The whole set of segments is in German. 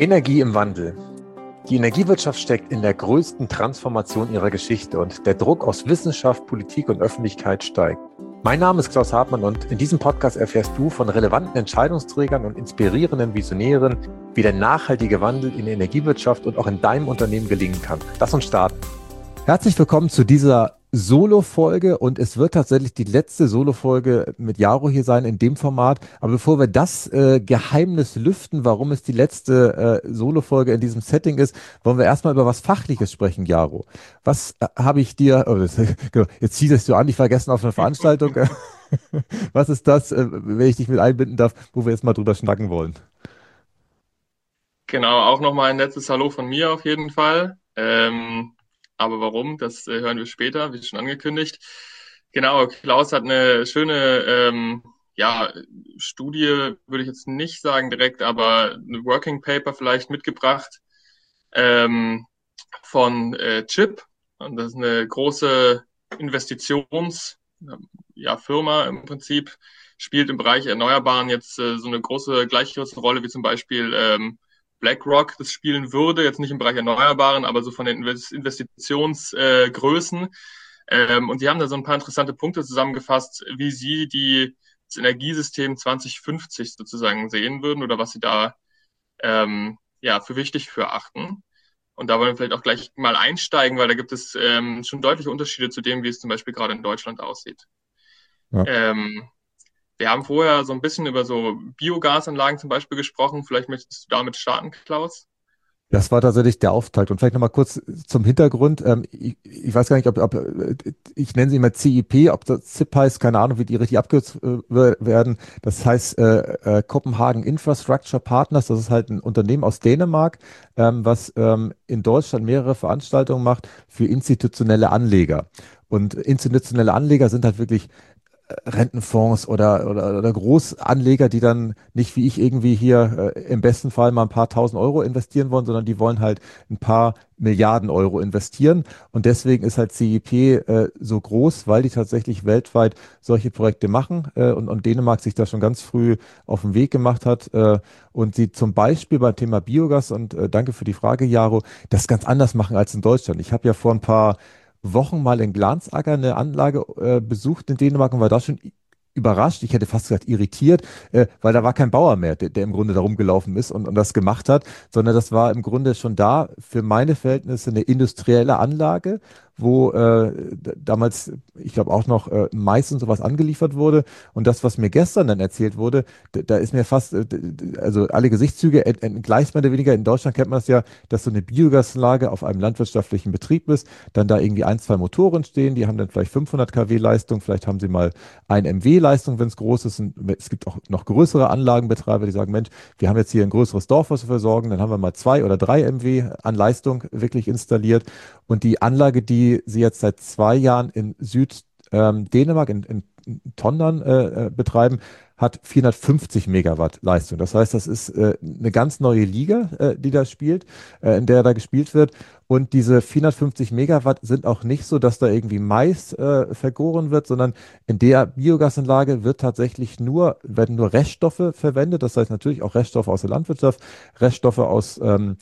Energie im Wandel. Die Energiewirtschaft steckt in der größten Transformation ihrer Geschichte und der Druck aus Wissenschaft, Politik und Öffentlichkeit steigt. Mein Name ist Klaus Hartmann und in diesem Podcast erfährst du von relevanten Entscheidungsträgern und inspirierenden Visionären, wie der nachhaltige Wandel in der Energiewirtschaft und auch in deinem Unternehmen gelingen kann. Lass uns starten. Herzlich willkommen zu dieser Solo-Folge und es wird tatsächlich die letzte Solo-Folge mit Jaro hier sein in dem Format. Aber bevor wir das Geheimnis lüften, warum es die letzte Solo-Folge in diesem Setting ist, wollen wir erstmal über was Fachliches sprechen, Jaro. Was habe ich dir, genau, jetzt ziehst du an, ich war gestern auf einer Veranstaltung. Was ist das, wenn ich dich mit einbinden darf, wo wir jetzt mal drüber schnacken wollen? Genau, auch nochmal ein letztes Hallo von mir auf jeden Fall. Aber warum, das hören wir später, wie schon angekündigt. Genau, Klaus hat eine schöne Studie, würde ich jetzt nicht sagen direkt, aber ein Working Paper vielleicht mitgebracht ähm, von Chip. Und das ist eine große Firma im Prinzip, spielt im Bereich Erneuerbaren jetzt so eine gleich große Rolle wie zum Beispiel BlackRock das spielen würde, jetzt nicht im Bereich Erneuerbaren, aber so von den Investitionsgrößen. Und die haben da so ein paar interessante Punkte zusammengefasst, wie sie das Energiesystem 2050 sozusagen sehen würden oder was sie da für wichtig für achten. Und da wollen wir vielleicht auch gleich mal einsteigen, weil da gibt es schon deutliche Unterschiede zu dem, wie es zum Beispiel gerade in Deutschland aussieht. Ja. Wir haben vorher so ein bisschen über so Biogasanlagen zum Beispiel gesprochen. Vielleicht möchtest du damit starten, Klaus? Das war tatsächlich der Auftakt. Und vielleicht nochmal kurz zum Hintergrund. Ich weiß gar nicht, ob ich nenne sie immer CIP, ob das ZIP heißt, keine Ahnung, wie die richtig abgekürzt werden. Das heißt Copenhagen Infrastructure Partners. Das ist halt ein Unternehmen aus Dänemark, was in Deutschland mehrere Veranstaltungen macht für institutionelle Anleger. Und institutionelle Anleger sind halt wirklich Rentenfonds oder Großanleger, die dann nicht wie ich irgendwie hier im besten Fall mal ein paar tausend Euro investieren wollen, sondern die wollen halt ein paar Milliarden Euro investieren. Und deswegen ist halt CIP so groß, weil die tatsächlich weltweit solche Projekte machen und Dänemark sich da schon ganz früh auf den Weg gemacht hat und sie zum Beispiel beim Thema Biogas, und danke für die Frage, Jaro, das ganz anders machen als in Deutschland. Ich habe ja vor ein paar Wochen mal in Glansacker eine Anlage besucht in Dänemark und war da schon überrascht, ich hätte fast gesagt irritiert, weil da war kein Bauer mehr, der im Grunde da rumgelaufen ist und das gemacht hat, sondern das war im Grunde schon da für meine Verhältnisse eine industrielle Anlage, wo damals, ich glaube auch noch Mais und sowas angeliefert wurde. Und das, was mir gestern dann erzählt wurde, da ist mir fast, also alle Gesichtszüge entgleist mehr oder weniger. In Deutschland kennt man das ja, dass so eine Biogasanlage auf einem landwirtschaftlichen Betrieb ist, dann da irgendwie ein, zwei Motoren stehen, die haben dann vielleicht 500 kW Leistung, vielleicht haben sie mal 1 MW Leistung, wenn es groß ist. Und es gibt auch noch größere Anlagenbetreiber, die sagen, Mensch, wir haben jetzt hier ein größeres Dorf, was wir versorgen, dann haben wir mal 2 oder 3 MW an Leistung wirklich installiert. Und die Anlage, die sie jetzt seit 2 Jahren in Süd-Dänemark, in Tondern betreiben, hat 450 Megawatt Leistung. Das heißt, das ist eine ganz neue Liga, die da spielt, in der da gespielt wird. Und diese 450 Megawatt sind auch nicht so, dass da irgendwie Mais vergoren wird, sondern in der Biogasanlage werden nur Reststoffe verwendet. Das heißt natürlich auch Reststoffe aus der Landwirtschaft, Reststoffe aus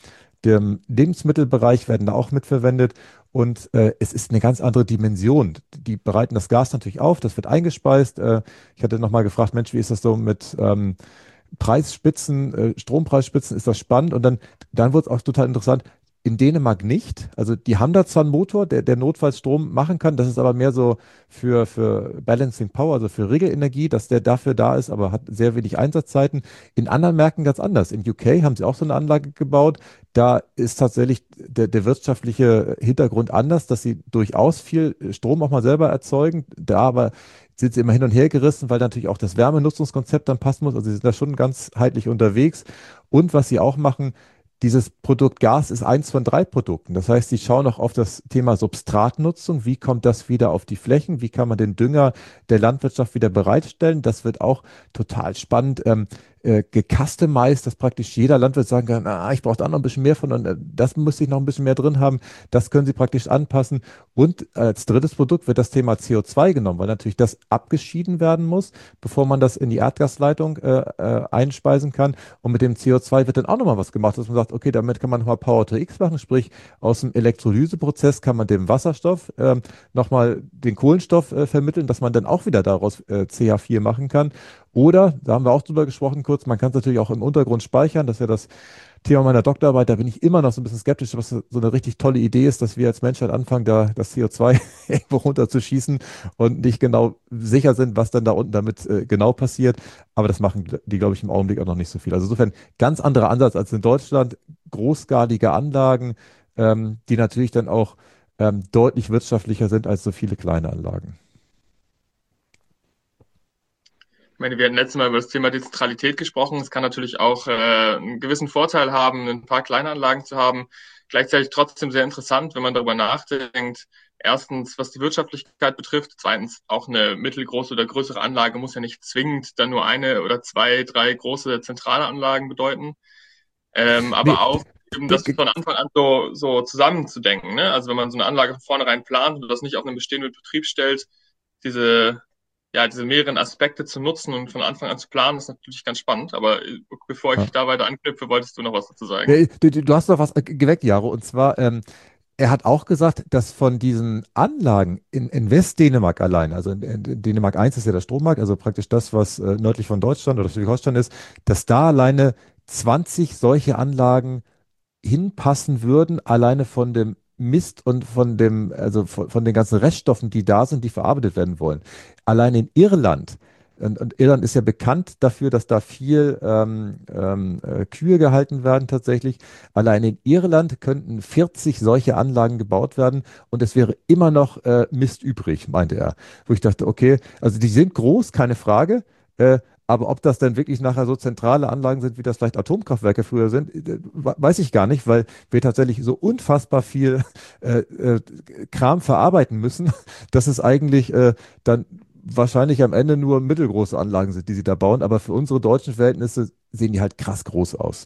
dem Lebensmittelbereich werden da auch mitverwendet. Und es ist eine ganz andere Dimension. Die bereiten das Gas natürlich auf, das wird eingespeist. Ich hatte nochmal gefragt, Mensch, wie ist das so mit Preisspitzen, Strompreisspitzen, ist das spannend? Und dann wurde es auch total interessant. In Dänemark nicht. Also die haben da zwar einen Motor, der notfalls Strom machen kann, das ist aber mehr so für Balancing Power, also für Regelenergie, dass der dafür da ist, aber hat sehr wenig Einsatzzeiten. In anderen Märkten ganz anders. In UK haben sie auch so eine Anlage gebaut. Da ist tatsächlich der wirtschaftliche Hintergrund anders, dass sie durchaus viel Strom auch mal selber erzeugen. Da aber sind sie immer hin und her gerissen, weil natürlich auch das Wärmenutzungskonzept dann passen muss. Also sie sind da schon ganzheitlich unterwegs. Und was sie auch machen, dieses Produkt Gas ist eins von 3 Produkten. Das heißt, sie schauen auch auf das Thema Substratnutzung. Wie kommt das wieder auf die Flächen? Wie kann man den Dünger der Landwirtschaft wieder bereitstellen? Das wird auch total spannend. gecustomized, dass praktisch jeder Landwirt sagen kann, ich brauche da noch ein bisschen mehr von und das müsste ich noch ein bisschen mehr drin haben. Das können Sie praktisch anpassen. Und als drittes Produkt wird das Thema CO2 genommen, weil natürlich das abgeschieden werden muss, bevor man das in die Erdgasleitung einspeisen kann. Und mit dem CO2 wird dann auch nochmal was gemacht, dass man sagt, okay, damit kann man nochmal Power-to-X machen, sprich aus dem Elektrolyseprozess kann man dem Wasserstoff nochmal den Kohlenstoff vermitteln, dass man dann auch wieder daraus CH4 machen kann. Oder, da haben wir auch drüber gesprochen kurz, man kann es natürlich auch im Untergrund speichern. Das ist ja das Thema meiner Doktorarbeit. Da bin ich immer noch so ein bisschen skeptisch, was so eine richtig tolle Idee ist, dass wir als Menschheit anfangen, da das CO2 irgendwo runterzuschießen und nicht genau sicher sind, was dann da unten damit genau passiert. Aber das machen die, glaube ich, im Augenblick auch noch nicht so viel. Also insofern ganz anderer Ansatz als in Deutschland. Großskalige Anlagen, die natürlich dann auch deutlich wirtschaftlicher sind als so viele kleine Anlagen. Ich meine, wir hatten letztes Mal über das Thema Dezentralität gesprochen. Es kann natürlich auch einen gewissen Vorteil haben, ein paar kleine Anlagen zu haben. Gleichzeitig trotzdem sehr interessant, wenn man darüber nachdenkt. Erstens, was die Wirtschaftlichkeit betrifft. Zweitens, auch eine mittelgroße oder größere Anlage muss ja nicht zwingend dann nur eine oder zwei, drei große zentrale Anlagen bedeuten. Nee, Aber auch eben das von Anfang an so zusammenzudenken. Ne? Also wenn man so eine Anlage von vornherein plant und das nicht auf einen bestehenden Betrieb stellt, diese, ja, diese mehreren Aspekte zu nutzen und von Anfang an zu planen, ist natürlich ganz spannend. Aber bevor ich ja. da weiter anknüpfe, wolltest du noch was dazu sagen? Du hast noch was geweckt, Jaro, und zwar, er hat auch gesagt, dass von diesen Anlagen in Westdänemark allein, also in Dänemark 1 ist ja der Strommarkt, also praktisch das, was nördlich von Deutschland oder Schleswig-Holstein ist, dass da alleine 20 solche Anlagen hinpassen würden, alleine von dem Mist und von dem, also von den ganzen Reststoffen, die da sind, die verarbeitet werden wollen. Allein in Irland, und Irland ist ja bekannt dafür, dass da viel Kühe gehalten werden tatsächlich. Allein in Irland könnten 40 solche Anlagen gebaut werden und es wäre immer noch Mist übrig, meinte er. Wo ich dachte, okay, also die sind groß, keine Frage. Aber ob das dann wirklich nachher so zentrale Anlagen sind, wie das vielleicht Atomkraftwerke früher sind, weiß ich gar nicht, weil wir tatsächlich so unfassbar viel Kram verarbeiten müssen, dass es eigentlich dann wahrscheinlich am Ende nur mittelgroße Anlagen sind, die sie da bauen. Aber für unsere deutschen Verhältnisse sehen die halt krass groß aus.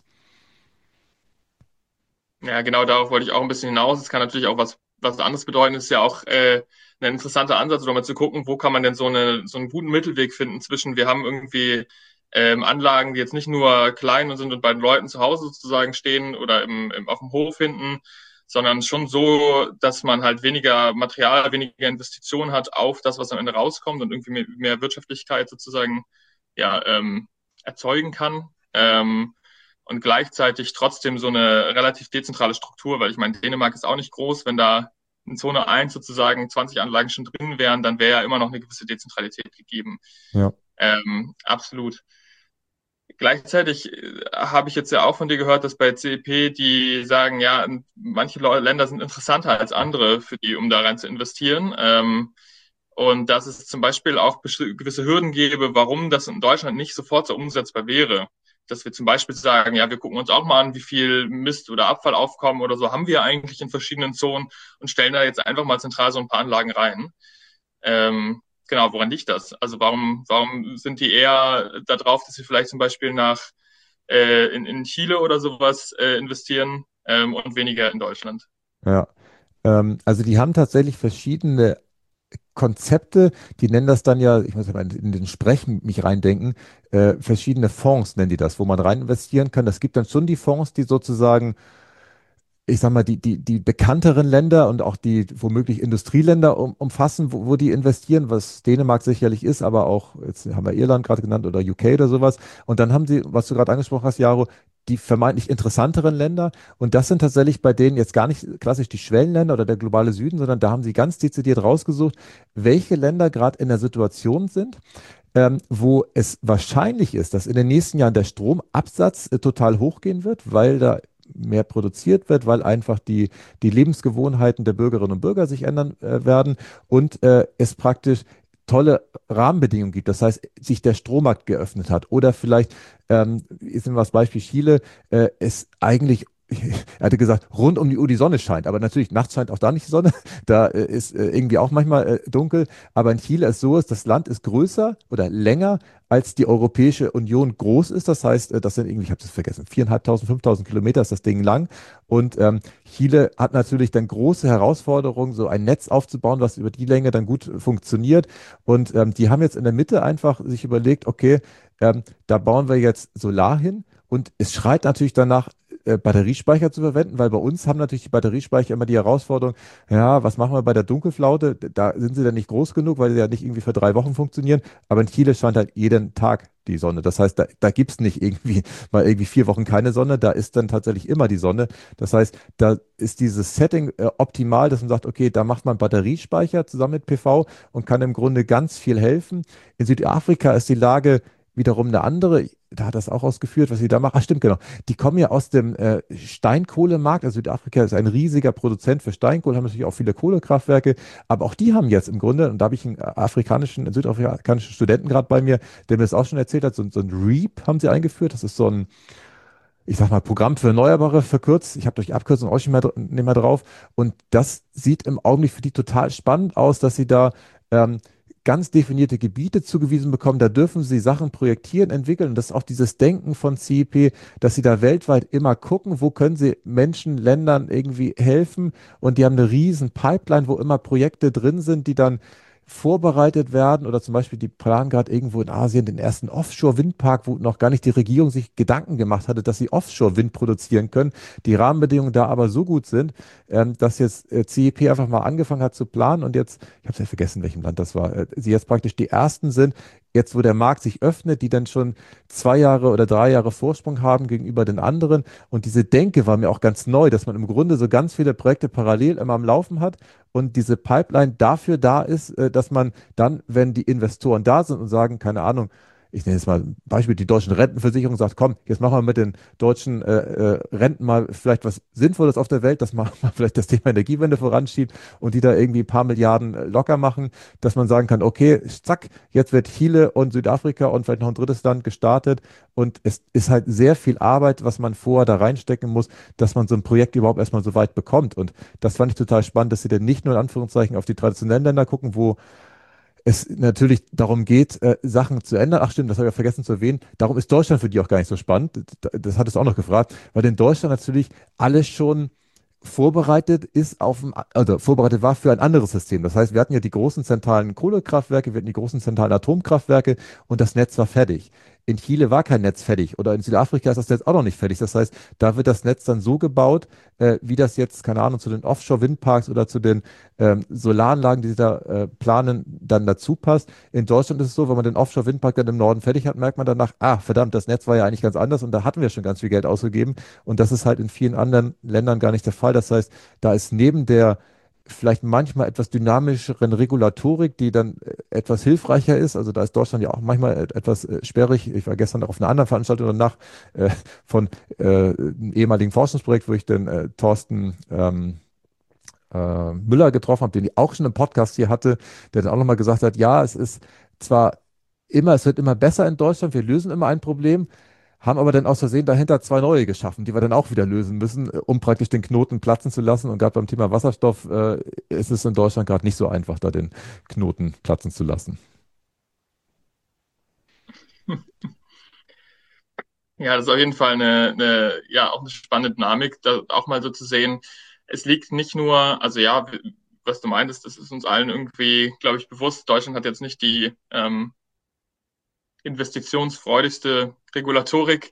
Ja, genau darauf wollte ich auch ein bisschen hinaus. Es kann natürlich auch was anderes bedeuten. Es ist ja auch ein interessanter Ansatz, oder mal zu gucken, wo kann man denn so einen guten Mittelweg finden zwischen, wir haben irgendwie Anlagen, die jetzt nicht nur klein sind und bei den Leuten zu Hause sozusagen stehen oder auf dem Hof hinten, sondern schon so, dass man halt weniger Material, weniger Investitionen hat auf das, was am Ende rauskommt und irgendwie mehr Wirtschaftlichkeit sozusagen ja, erzeugen kann. Und gleichzeitig trotzdem so eine relativ dezentrale Struktur, weil ich meine, Dänemark ist auch nicht groß, wenn da in Zone 1 sozusagen 20 Anlagen schon drin wären, dann wäre ja immer noch eine gewisse Dezentralität gegeben. Ja. Absolut. Gleichzeitig habe ich jetzt ja auch von dir gehört, dass bei CEP die sagen, ja, manche Länder sind interessanter als andere für die, um da rein zu investieren. Und dass es zum Beispiel auch gewisse Hürden gäbe, warum das in Deutschland nicht sofort so umsetzbar wäre. Dass wir zum Beispiel sagen, ja, wir gucken uns auch mal an, wie viel Mist oder Abfallaufkommen oder so haben wir eigentlich in verschiedenen Zonen und stellen da jetzt einfach mal zentral so ein paar Anlagen rein. Genau, woran liegt das? Also warum sind die eher darauf, dass sie vielleicht zum Beispiel in Chile oder sowas investieren und weniger in Deutschland? Ja. Also die haben tatsächlich verschiedene Konzepte, die nennen das dann ja, ich muss ja mal in den Sprech mich reindenken, verschiedene Fonds nennen die das, wo man rein investieren kann. Das gibt dann schon die Fonds, die sozusagen, ich sag mal, die bekannteren Länder und auch die womöglich Industrieländer umfassen, wo die investieren, was Dänemark sicherlich ist, aber auch, jetzt haben wir Irland gerade genannt oder UK oder sowas. Und dann haben sie, was du gerade angesprochen hast, Jaro, die vermeintlich interessanteren Länder. Und das sind tatsächlich bei denen jetzt gar nicht klassisch die Schwellenländer oder der globale Süden, sondern da haben sie ganz dezidiert rausgesucht, welche Länder gerade in der Situation sind, wo es wahrscheinlich ist, dass in den nächsten Jahren der Stromabsatz total hochgehen wird, weil da mehr produziert wird, weil einfach die Lebensgewohnheiten der Bürgerinnen und Bürger sich ändern werden und es praktisch tolle Rahmenbedingungen gibt. Das heißt, sich der Strommarkt geöffnet hat oder vielleicht, ist immer das Beispiel Chile, es eigentlich er hatte gesagt, rund um die Uhr die Sonne scheint, aber natürlich nachts scheint auch da nicht die Sonne, da ist irgendwie auch manchmal dunkel, aber in Chile ist so, das Land ist größer oder länger als die Europäische Union groß ist, das heißt, das sind irgendwie, ich habe das vergessen, 4.500, 5.000 Kilometer ist das Ding lang und Chile hat natürlich dann große Herausforderungen, so ein Netz aufzubauen, was über die Länge dann gut funktioniert und die haben jetzt in der Mitte einfach sich überlegt, okay, da bauen wir jetzt Solar hin und es schreit natürlich danach, Batteriespeicher zu verwenden, weil bei uns haben natürlich die Batteriespeicher immer die Herausforderung, ja, was machen wir bei der Dunkelflaute? Da sind sie dann nicht groß genug, weil sie ja nicht irgendwie für 3 Wochen funktionieren. Aber in Chile scheint halt jeden Tag die Sonne. Das heißt, da gibt es nicht irgendwie mal irgendwie 4 Wochen keine Sonne, da ist dann tatsächlich immer die Sonne. Das heißt, da ist dieses Setting optimal, dass man sagt, okay, da macht man Batteriespeicher zusammen mit PV und kann im Grunde ganz viel helfen. In Südafrika ist die Lage wiederum eine andere. Da hat das auch ausgeführt, was sie da machen. Ach, stimmt, genau. Die kommen ja aus dem Steinkohlemarkt. Also Südafrika ist ein riesiger Produzent für Steinkohle, haben natürlich auch viele Kohlekraftwerke. Aber auch die haben jetzt im Grunde, und da habe ich einen südafrikanischen Studenten gerade bei mir, der mir das auch schon erzählt hat, so ein REAP haben sie eingeführt. Das ist so ein, ich sag mal, Programm für Erneuerbare verkürzt. Ich habe durch die Abkürzung auch nicht mehr drauf. Und das sieht im Augenblick für die total spannend aus, dass sie da ähm, ganz definierte Gebiete zugewiesen bekommen. Da dürfen sie Sachen projektieren, entwickeln. Und das ist auch dieses Denken von CEP, dass sie da weltweit immer gucken, wo können sie Menschen, Ländern irgendwie helfen. Und die haben eine riesen Pipeline, wo immer Projekte drin sind, die dann vorbereitet werden oder zum Beispiel die planen gerade irgendwo in Asien den ersten Offshore-Windpark, wo noch gar nicht die Regierung sich Gedanken gemacht hatte, dass sie Offshore-Wind produzieren können. Die Rahmenbedingungen da aber so gut sind, dass jetzt CEP einfach mal angefangen hat zu planen und jetzt, ich habe ja vergessen, in welchem Land das war, sie jetzt praktisch die ersten sind, jetzt wo der Markt sich öffnet, die dann schon 2 Jahre oder 3 Jahre Vorsprung haben gegenüber den anderen. Und diese Denke war mir auch ganz neu, dass man im Grunde so ganz viele Projekte parallel immer am Laufen hat und diese Pipeline dafür da ist, dass man dann, wenn die Investoren da sind und sagen, keine Ahnung, ich nenne jetzt mal ein Beispiel, die deutschen Rentenversicherung sagt, komm, jetzt machen wir mit den deutschen Renten mal vielleicht was Sinnvolles auf der Welt, dass man mal vielleicht das Thema Energiewende voranschiebt und die da irgendwie ein paar Milliarden locker machen, dass man sagen kann, okay, zack, jetzt wird Chile und Südafrika und vielleicht noch ein drittes Land gestartet und es ist halt sehr viel Arbeit, was man vorher da reinstecken muss, dass man so ein Projekt überhaupt erstmal so weit bekommt und das fand ich total spannend, dass sie dann nicht nur in Anführungszeichen auf die traditionellen Länder gucken, wo es natürlich darum geht, Sachen zu ändern. Ach stimmt, das habe ich ja vergessen zu erwähnen. Darum ist Deutschland für die auch gar nicht so spannend. Das hattest du auch noch gefragt, weil in Deutschland natürlich alles schon vorbereitet ist also vorbereitet war für ein anderes System. Das heißt, wir hatten ja die großen zentralen Kohlekraftwerke, wir hatten die großen zentralen Atomkraftwerke und das Netz war fertig. In Chile war kein Netz fertig oder in Südafrika ist das Netz auch noch nicht fertig. Das heißt, da wird das Netz dann so gebaut, wie das jetzt, keine Ahnung, zu den Offshore-Windparks oder zu den Solaranlagen, die sie da planen, dann dazu passt. In Deutschland ist es so, wenn man den Offshore-Windpark dann im Norden fertig hat, merkt man danach, ah, verdammt, das Netz war ja eigentlich ganz anders und da hatten wir schon ganz viel Geld ausgegeben. Und das ist halt in vielen anderen Ländern gar nicht der Fall. Das heißt, da ist neben der vielleicht manchmal etwas dynamischeren Regulatorik, die dann etwas hilfreicher ist. Also da ist Deutschland ja auch manchmal etwas sperrig. Ich war gestern auf einer anderen Veranstaltung danach von einem ehemaligen Forschungsprojekt, wo ich den Thorsten Müller getroffen habe, den ich auch schon im Podcast hier hatte, der dann auch nochmal gesagt hat, ja, es ist zwar immer, es wird immer besser in Deutschland, wir lösen immer ein Problem, haben aber dann aus Versehen dahinter 2 neue geschaffen, die wir dann auch wieder lösen müssen, um praktisch den Knoten platzen zu lassen. Und gerade beim Thema Wasserstoff ist es in Deutschland gerade nicht so einfach, da den Knoten platzen zu lassen. Ja, das ist auf jeden Fall ja, auch eine spannende Dynamik, da auch mal so zu sehen. Es liegt nicht nur, also ja, was du meintest, das ist uns allen irgendwie, glaube ich, bewusst. Deutschland hat jetzt nicht die investitionsfreudigste Regulatorik,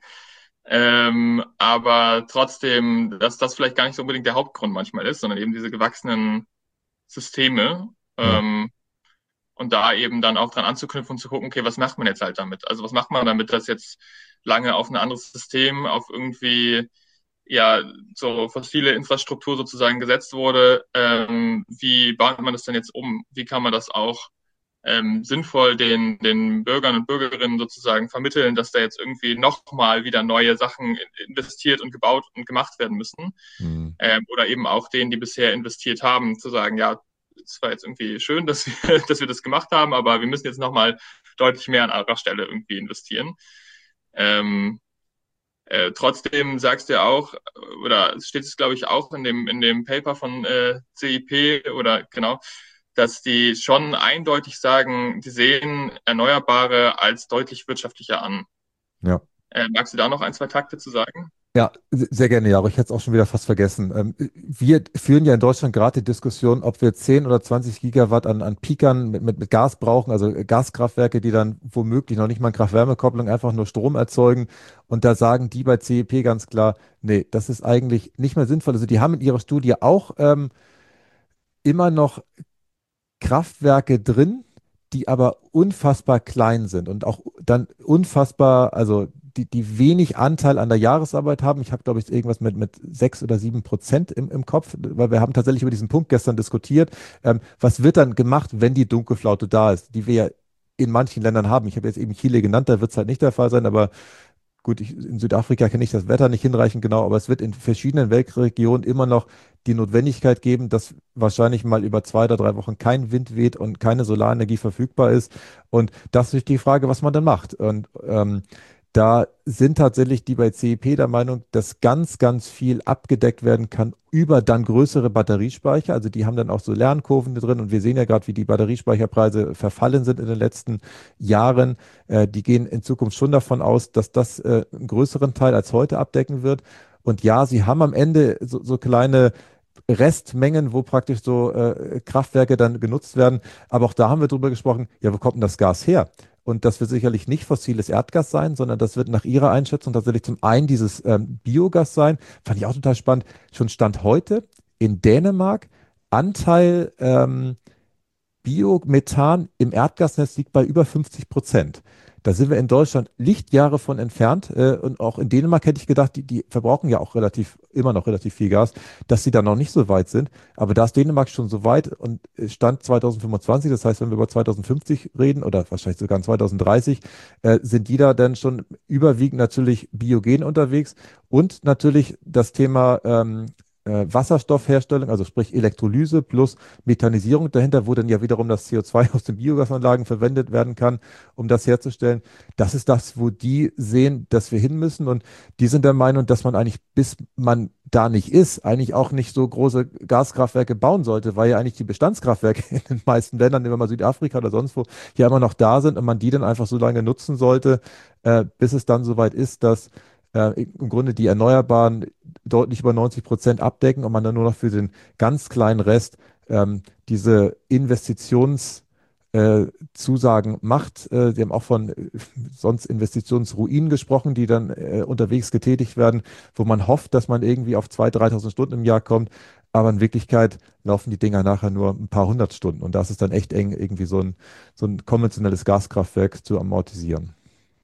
aber trotzdem, dass das vielleicht gar nicht so unbedingt der Hauptgrund manchmal ist, sondern eben diese gewachsenen Systeme. Ja. Und da eben dann auch dran anzuknüpfen und zu gucken, okay, was macht man jetzt halt damit? Also was macht man damit, dass jetzt lange auf ein anderes System, auf irgendwie ja so fossile Infrastruktur sozusagen gesetzt wurde? Wie baut man das denn jetzt um? Wie kann man das auch sinnvoll den Bürgern und Bürgerinnen sozusagen vermitteln, dass da jetzt irgendwie nochmal wieder neue Sachen investiert und gebaut und gemacht werden müssen? Hm. Oder eben auch denen, die bisher investiert haben, zu sagen, ja, es war jetzt irgendwie schön, dass wir, dass wir das gemacht haben, aber wir müssen jetzt nochmal deutlich mehr an anderer Stelle irgendwie investieren. Ähm, Trotzdem sagst du ja auch, oder es steht es, glaube ich, auch in dem Paper von CIP oder genau, dass die schon eindeutig sagen, die sehen Erneuerbare als deutlich wirtschaftlicher an. Ja. Magst du da noch ein, zwei Takte zu sagen? Ja, sehr gerne, ja, aber ich hätte es auch schon wieder fast vergessen. Wir führen ja in Deutschland gerade die Diskussion, ob wir 10 oder 20 Gigawatt an Peakern mit Gas brauchen, also Gaskraftwerke, die dann womöglich noch nicht mal eine Kraft-Wärme-Kopplung einfach nur Strom erzeugen. Und da sagen die bei CEP ganz klar, nee, das ist eigentlich nicht mehr sinnvoll. Also die haben in ihrer Studie auch immer noch Kraftwerke drin, die aber unfassbar klein sind und auch dann unfassbar, also die wenig Anteil an der Jahresarbeit haben. Ich habe, glaube ich, irgendwas mit 6 oder 7% im Kopf, weil wir haben tatsächlich über diesen Punkt gestern diskutiert. Was wird dann gemacht, wenn die Dunkelflaute da ist, die wir ja in manchen Ländern haben? Ich habe jetzt eben Chile genannt, da wird es halt nicht der Fall sein, aber gut, in Südafrika kenne ich das Wetter nicht hinreichend genau, aber es wird in verschiedenen Weltregionen immer noch die Notwendigkeit geben, dass wahrscheinlich mal über 2 oder 3 Wochen kein Wind weht und keine Solarenergie verfügbar ist. Und das ist die Frage, was man dann macht. Und da sind tatsächlich die bei CEP der Meinung, dass ganz, ganz viel abgedeckt werden kann über dann größere Batteriespeicher. Also die haben dann auch so Lernkurven drin und wir sehen ja gerade, wie die Batteriespeicherpreise verfallen sind in den letzten Jahren. Die gehen in Zukunft schon davon aus, dass das einen größeren Teil als heute abdecken wird. Und ja, sie haben am Ende so kleine Restmengen, wo praktisch so Kraftwerke dann genutzt werden. Aber auch da haben wir drüber gesprochen, ja, wo kommt denn das Gas her? Und das wird sicherlich nicht fossiles Erdgas sein, sondern das wird nach Ihrer Einschätzung tatsächlich zum einen dieses Biogas sein. Fand ich auch total spannend. Schon Stand heute in Dänemark Anteil Biomethan im Erdgasnetz liegt bei über 50%. Da sind wir in Deutschland Lichtjahre von entfernt. Und auch in Dänemark hätte ich gedacht, die verbrauchen ja auch immer noch relativ viel Gas, dass sie da noch nicht so weit sind. Aber da ist Dänemark schon so weit und Stand 2025, das heißt, wenn wir über 2050 reden oder wahrscheinlich sogar in 2030, sind die da dann schon überwiegend natürlich biogen unterwegs und natürlich das Thema Wasserstoffherstellung, also sprich Elektrolyse plus Methanisierung dahinter, wo dann ja wiederum das CO2 aus den Biogasanlagen verwendet werden kann, um das herzustellen. Das ist das, wo die sehen, dass wir hin müssen. Und die sind der Meinung, dass man eigentlich, bis man da nicht ist, eigentlich auch nicht so große Gaskraftwerke bauen sollte, weil ja eigentlich die Bestandskraftwerke in den meisten Ländern, nehmen wir mal Südafrika oder sonst wo, ja immer noch da sind und man die dann einfach so lange nutzen sollte, bis es dann soweit ist, dass im Grunde die Erneuerbaren deutlich über 90% abdecken und man dann nur noch für den ganz kleinen Rest diese Investitionszusagen Zusagen macht. Sie haben auch von sonst Investitionsruinen gesprochen, die dann unterwegs getätigt werden, wo man hofft, dass man irgendwie auf 2.000, 3.000 Stunden im Jahr kommt. Aber in Wirklichkeit laufen die Dinger nachher nur ein paar hundert Stunden. Und das ist dann echt eng, irgendwie so ein konventionelles Gaskraftwerk zu amortisieren.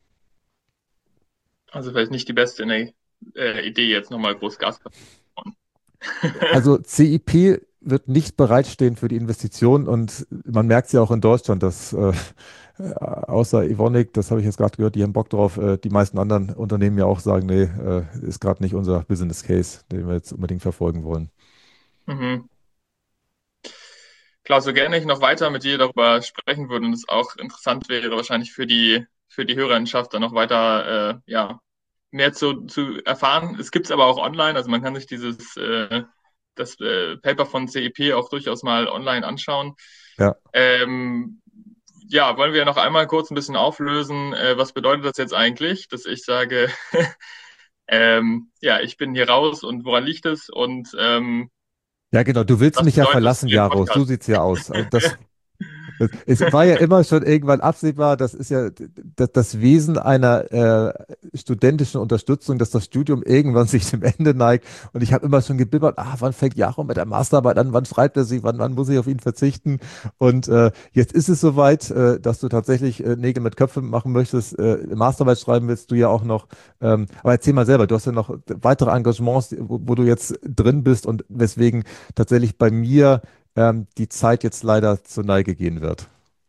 Also vielleicht nicht die beste Idee, jetzt nochmal groß Gas zu bauen. Also CIP wird nicht bereitstehen für die Investition und man merkt es ja auch in Deutschland, dass außer Evonik, das habe ich jetzt gerade gehört, die haben Bock drauf, die meisten anderen Unternehmen ja auch sagen, nee, ist gerade nicht unser Business Case, den wir jetzt unbedingt verfolgen wollen. Mhm. Klar, so gerne ich noch weiter mit dir darüber sprechen würde und es auch interessant wäre, wahrscheinlich für die Hörerinschaft dann noch weiter, ja, mehr zu erfahren. Es gibt es aber auch online, also man kann sich das Paper von CEP auch durchaus mal online anschauen. Ja, Ähm, ja, wollen wir noch einmal kurz ein bisschen auflösen, was bedeutet das jetzt eigentlich, dass ich sage, ja, ich bin hier raus und woran liegt es und ja, genau. Du willst was mich ja bedeutet das verlassen, für den Jaros. So Podcast? sieht's ja aus. Also es war ja immer schon irgendwann absehbar, das ist ja das Wesen einer studentischen Unterstützung, dass das Studium irgendwann sich dem Ende neigt. Und ich habe immer schon gebibbert, wann fängt Jaro mit der Masterarbeit an, wann schreibt er sie, wann muss ich auf ihn verzichten? Und jetzt ist es soweit, dass du tatsächlich Nägel mit Köpfen machen möchtest. Masterarbeit schreiben willst du ja auch noch. Aber erzähl mal selber, du hast ja noch weitere Engagements, wo du jetzt drin bist und weswegen tatsächlich bei mir die Zeit jetzt leider zur Neige gehen wird.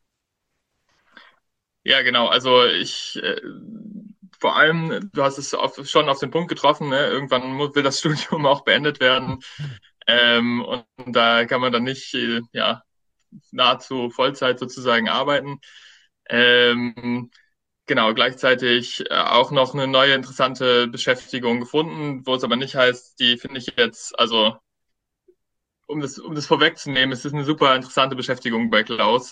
Ja, genau. Also vor allem, du hast es schon auf den Punkt getroffen, ne? Irgendwann will das Studium auch beendet werden. Und da kann man dann nicht, ja, nahezu Vollzeit sozusagen arbeiten. Ähm, genau, gleichzeitig auch noch eine neue interessante Beschäftigung gefunden, wo es aber nicht heißt, die finde ich jetzt, also um das vorwegzunehmen, es ist eine super interessante Beschäftigung bei Klaus.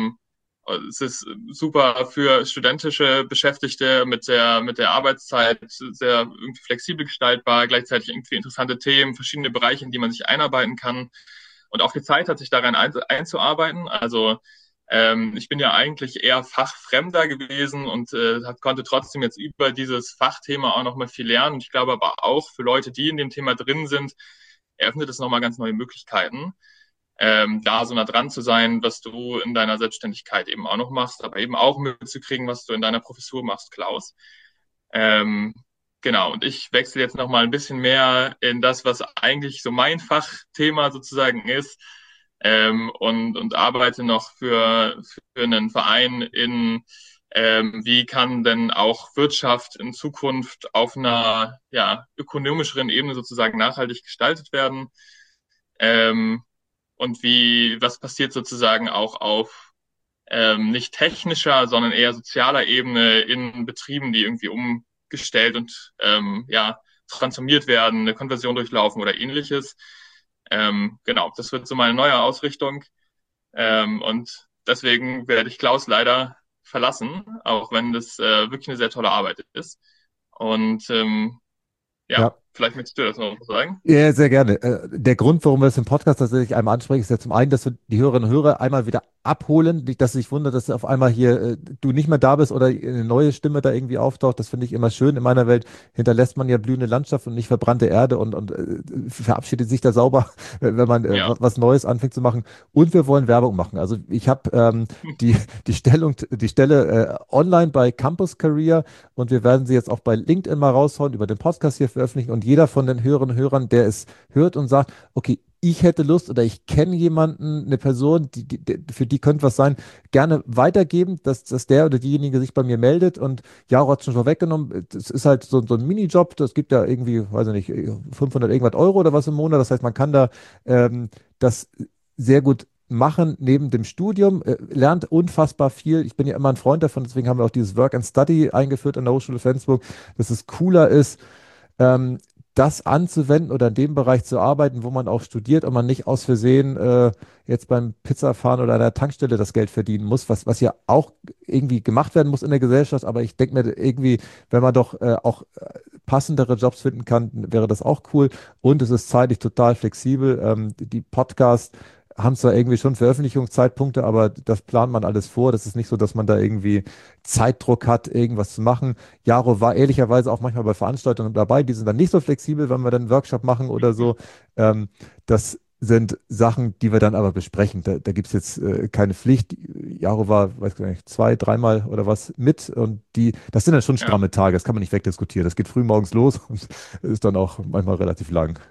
Es ist super für studentische Beschäftigte mit der Arbeitszeit sehr irgendwie flexibel gestaltbar, gleichzeitig irgendwie interessante Themen, verschiedene Bereiche, in die man sich einarbeiten kann und auch die Zeit hat, sich daran einzuarbeiten. Also ich bin ja eigentlich eher fachfremder gewesen und konnte trotzdem jetzt über dieses Fachthema auch nochmal viel lernen. Und ich glaube aber auch für Leute, die in dem Thema drin sind, eröffnet es nochmal ganz neue Möglichkeiten, da so nah dran zu sein, was du in deiner Selbstständigkeit eben auch noch machst, aber eben auch mitzukriegen, was du in deiner Professur machst, Klaus. Ähm, genau, und ich wechsle jetzt nochmal ein bisschen mehr in das, was eigentlich so mein Fachthema sozusagen ist, und arbeite noch für einen Verein in, wie kann denn auch Wirtschaft in Zukunft auf einer ja, ökonomischeren Ebene sozusagen nachhaltig gestaltet werden. Ähm, und was passiert sozusagen auch auf nicht technischer, sondern eher sozialer Ebene in Betrieben, die irgendwie umgestellt und ja, transformiert werden, eine Konversion durchlaufen oder ähnliches. Genau, das wird so meine neue Ausrichtung. Und deswegen werde ich Klaus leider verlassen, auch wenn das wirklich eine sehr tolle Arbeit ist. Und ja, Ja. vielleicht möchtest du das noch sagen. Ja, sehr gerne. Der Grund, warum wir es im Podcast tatsächlich einmal ansprechen, ist ja zum einen, dass wir die Hörerinnen und Hörer einmal wieder abholen, nicht, dass sie sich wundern, dass auf einmal hier du nicht mehr da bist oder eine neue Stimme da irgendwie auftaucht. Das finde ich immer schön. In meiner Welt hinterlässt man ja blühende Landschaft und nicht verbrannte Erde und verabschiedet sich da sauber, wenn man Ja. was Neues anfängt zu machen. Und wir wollen Werbung machen. Also ich habe die, die Stelle online bei Campus Career und wir werden sie jetzt auch bei LinkedIn mal raushauen, über den Podcast hier veröffentlichen und jeder von den Hörerinnen und Hörern, der es hört und sagt, okay, ich hätte Lust oder ich kenne jemanden, eine Person, für die könnte was sein, gerne weitergeben, dass der oder diejenige sich bei mir meldet und Jaro hat es schon vorweggenommen, das ist halt so ein Minijob, das gibt ja irgendwie, weiß ich nicht, 500 irgendwas Euro oder was im Monat, das heißt, man kann da das sehr gut machen neben dem Studium, lernt unfassbar viel. Ich bin ja immer ein Freund davon, deswegen haben wir auch dieses Work and Study eingeführt an der Hochschule Flensburg, dass es cooler ist, ähm, das anzuwenden oder in dem Bereich zu arbeiten, wo man auch studiert und man nicht aus Versehen jetzt beim Pizzafahren oder an der Tankstelle das Geld verdienen muss, was ja auch irgendwie gemacht werden muss in der Gesellschaft. Aber ich denke mir irgendwie, wenn man doch auch passendere Jobs finden kann, wäre das auch cool. Und es ist zeitlich total flexibel. Die Podcasts haben zwar irgendwie schon Veröffentlichungszeitpunkte, aber das plant man alles vor. Das ist nicht so, dass man da irgendwie Zeitdruck hat, irgendwas zu machen. Jaro war ehrlicherweise auch manchmal bei Veranstaltungen dabei, die sind dann nicht so flexibel, wenn wir dann einen Workshop machen oder so. Das sind Sachen, die wir dann aber besprechen. Da gibt es jetzt keine Pflicht. Jaro war, weiß ich nicht, zwei, dreimal oder was mit und das sind dann schon Ja. stramme Tage, das kann man nicht wegdiskutieren. Das geht früh morgens los und ist dann auch manchmal relativ lang.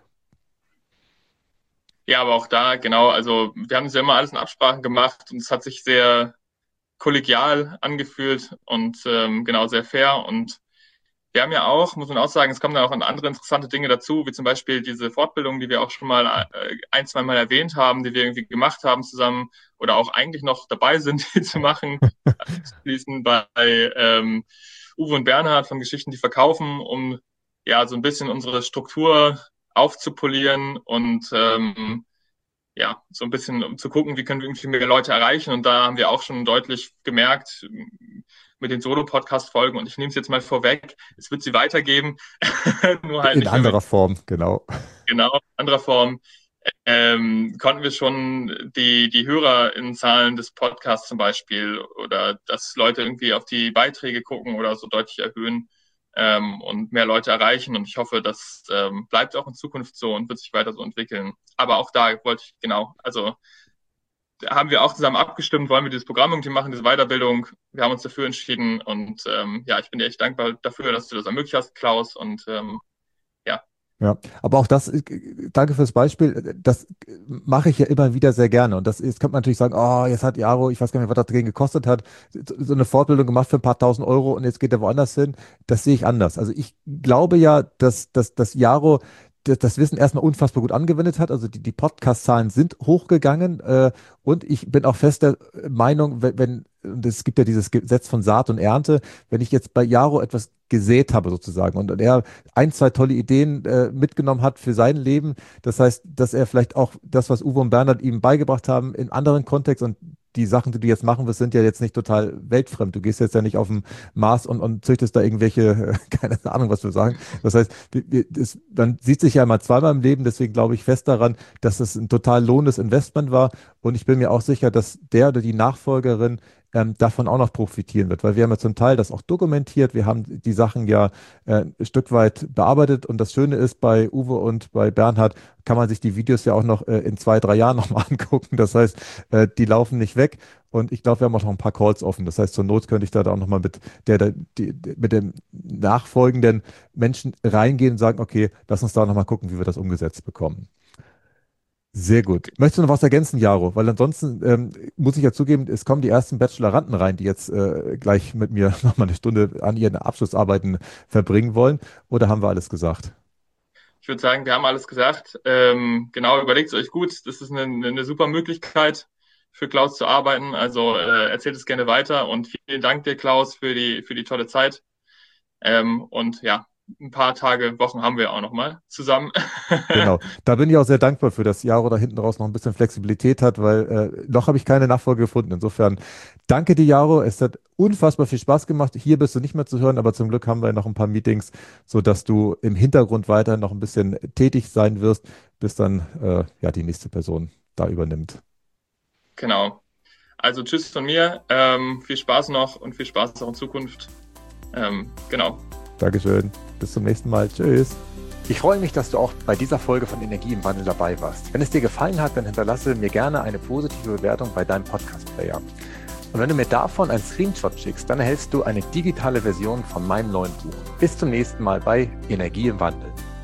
Ja, aber auch da, genau, also wir haben das ja immer alles in Absprachen gemacht und es hat sich sehr kollegial angefühlt und genau sehr fair. Und wir haben ja auch, muss man auch sagen, es kommen dann auch andere interessante Dinge dazu, wie zum Beispiel diese Fortbildung, die wir auch schon mal ein, zwei Mal erwähnt haben, die wir irgendwie gemacht haben zusammen oder auch eigentlich noch dabei sind, die zu machen, schließen bei Uwe und Bernhard von Geschichten, die verkaufen, um ja so ein bisschen unsere Struktur aufzupolieren und ja, so ein bisschen um zu gucken, wie können wir irgendwie mehr Leute erreichen. Und da haben wir auch schon deutlich gemerkt mit den Solo-Podcast-Folgen, und ich nehme es jetzt mal vorweg, es wird sie weitergeben, nur halt In nicht mehr mit anderer Form, genau. genau anderer Form. Konnten wir schon die Hörerinnenzahlen des Podcasts zum Beispiel oder dass Leute irgendwie auf die Beiträge gucken oder so deutlich erhöhen und mehr Leute erreichen. Und ich hoffe, das bleibt auch in Zukunft so und wird sich weiter so entwickeln. Aber auch da wollte ich, genau, also da haben wir auch zusammen abgestimmt, wollen wir dieses Programm irgendwie machen, diese Weiterbildung. Wir haben uns dafür entschieden und ja, ich bin dir echt dankbar dafür, dass du das ermöglicht hast, Klaus. Und ja, Ja, aber auch das, danke fürs Beispiel, das mache ich ja immer wieder sehr gerne. Und das, jetzt könnte man natürlich sagen, oh, jetzt hat Jaro, ich weiß gar nicht, was das dagegen gekostet hat, so eine Fortbildung gemacht für ein paar tausend Euro und jetzt geht er woanders hin. Das sehe ich anders. Also ich glaube ja, dass Jaro das Wissen erstmal unfassbar gut angewendet hat. Also die Podcast-Zahlen sind hochgegangen und ich bin auch fest der Meinung, und es gibt ja dieses Gesetz von Saat und Ernte, wenn ich jetzt bei Jaro etwas gesät habe sozusagen und er ein, zwei tolle Ideen mitgenommen hat für sein Leben, das heißt, dass er vielleicht auch das, was Uwe und Bernhard ihm beigebracht haben, in anderen Kontext und die Sachen, die du jetzt machen wirst, sind ja jetzt nicht total weltfremd. Du gehst jetzt ja nicht auf den Mars und züchtest da irgendwelche, keine Ahnung, was wir sagen. Das heißt, man sieht sich ja mal zweimal im Leben, deswegen glaube ich fest daran, dass es ein total lohnendes Investment war. Und ich bin mir auch sicher, dass der oder die Nachfolgerin davon auch noch profitieren wird, weil wir haben ja zum Teil das auch dokumentiert, wir haben die Sachen ja ein Stück weit bearbeitet und das Schöne ist, bei Uwe und bei Bernhard kann man sich die Videos ja auch noch in 2, 3 Jahren nochmal angucken, das heißt, die laufen nicht weg und ich glaube, wir haben auch noch ein paar Calls offen, das heißt, zur Not könnte ich da auch nochmal mit dem nachfolgenden Menschen reingehen und sagen, okay, lass uns da nochmal gucken, wie wir das umgesetzt bekommen. Sehr gut. Möchtest du noch was ergänzen, Jaro? Weil ansonsten muss ich ja zugeben, es kommen die ersten Bacheloranden rein, die jetzt gleich mit mir nochmal eine Stunde an ihren Abschlussarbeiten verbringen wollen. Oder haben wir alles gesagt? Ich würde sagen, wir haben alles gesagt. Genau, überlegt es euch gut. Das ist eine super Möglichkeit für Klaus zu arbeiten. Also erzählt es gerne weiter und vielen Dank dir, Klaus, für die tolle Zeit. Und ja, ein paar Tage, Wochen haben wir auch noch mal zusammen. Genau. Da bin ich auch sehr dankbar für, dass Jaro da hinten raus noch ein bisschen Flexibilität hat, weil noch habe ich keine Nachfolge gefunden. Insofern danke dir, Jaro. Es hat unfassbar viel Spaß gemacht. Hier bist du nicht mehr zu hören, aber zum Glück haben wir noch ein paar Meetings, sodass du im Hintergrund weiterhin noch ein bisschen tätig sein wirst, bis dann ja die nächste Person da übernimmt. Genau. Also tschüss von mir. Viel Spaß noch und viel Spaß auch in Zukunft. Genau. Dankeschön. Bis zum nächsten Mal. Tschüss. Ich freue mich, dass du auch bei dieser Folge von Energie im Wandel dabei warst. Wenn es dir gefallen hat, dann hinterlasse mir gerne eine positive Bewertung bei deinem Podcast-Player. Und wenn du mir davon einen Screenshot schickst, dann erhältst du eine digitale Version von meinem neuen Buch. Bis zum nächsten Mal bei Energie im Wandel.